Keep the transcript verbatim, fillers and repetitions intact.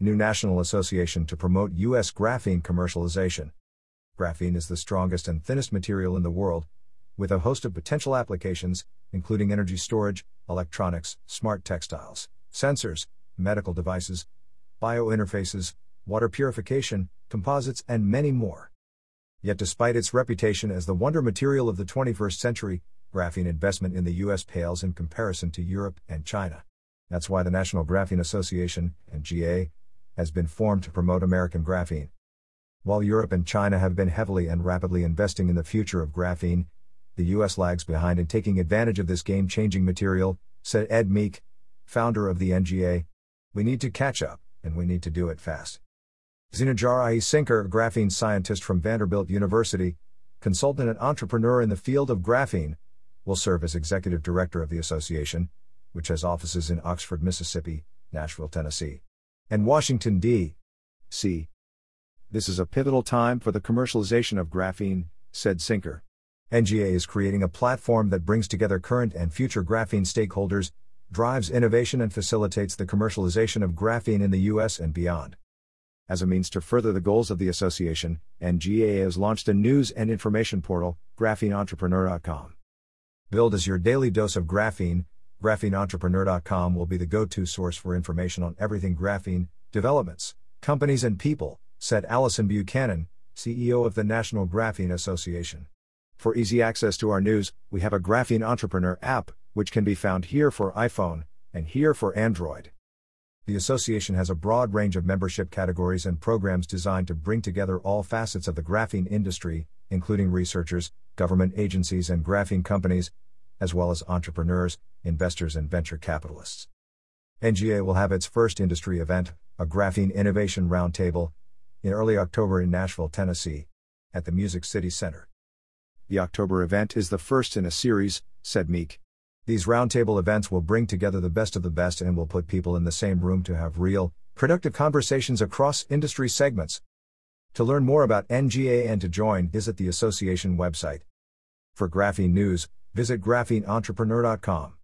New National Association to promote U S graphene commercialization. Graphene is the strongest and thinnest material in the world, with a host of potential applications, including energy storage, electronics, smart textiles, sensors, medical devices, biointerfaces, water purification, composites, and many more. Yet despite its reputation as the wonder material of the twenty-first century, graphene investment in the U S pales in comparison to Europe and China. That's why the National Graphene Association, N G A, has been formed to promote American graphene. While Europe and China have been heavily and rapidly investing in the future of graphene, the U S lags behind in taking advantage of this game-changing material, said Ed Meek, founder of the N G A. We need to catch up, and we need to do it fast. Zinajari Sinker, a graphene scientist from Vanderbilt University, consultant and entrepreneur in the field of graphene, will serve as executive director of the association, which has offices in Oxford, Mississippi, Nashville, Tennessee, and Washington, D C This is a pivotal time for the commercialization of graphene, said Sinker. N G A is creating a platform that brings together current and future graphene stakeholders, drives innovation and facilitates the commercialization of graphene in the U S and beyond. As a means to further the goals of the association, N G A has launched a news and information portal, graphene entrepreneur dot com. Billed as your daily dose of graphene, graphene entrepreneur dot com will be the go-to source for information on everything graphene, developments, companies and people, said Allison Buchanan, C E O of the National Graphene Association. For easy access to our news, we have a Graphene Entrepreneur app, which can be found here for iPhone, and here for Android. The association has a broad range of membership categories and programs designed to bring together all facets of the graphene industry, including researchers, government agencies and graphene companies, as well as entrepreneurs, investors and venture capitalists. N G A will have its first industry event, a Graphene Innovation Roundtable, in early October in Nashville, Tennessee, at the Music City Center. The October event is the first in a series, said Meek. These roundtable events will bring together the best of the best and will put people in the same room to have real, productive conversations across industry segments. To learn more about N G A and to join, visit the association website. For Graphene News, visit graphene entrepreneur dot com.